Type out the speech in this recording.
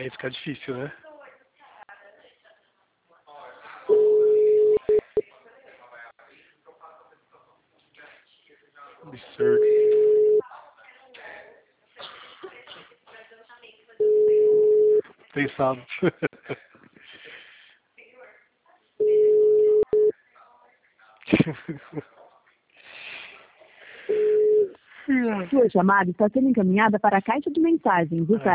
Aí fica difícil, né? Absurdo. Pensado. Sua chamada está sendo encaminhada para a caixa de mensagens.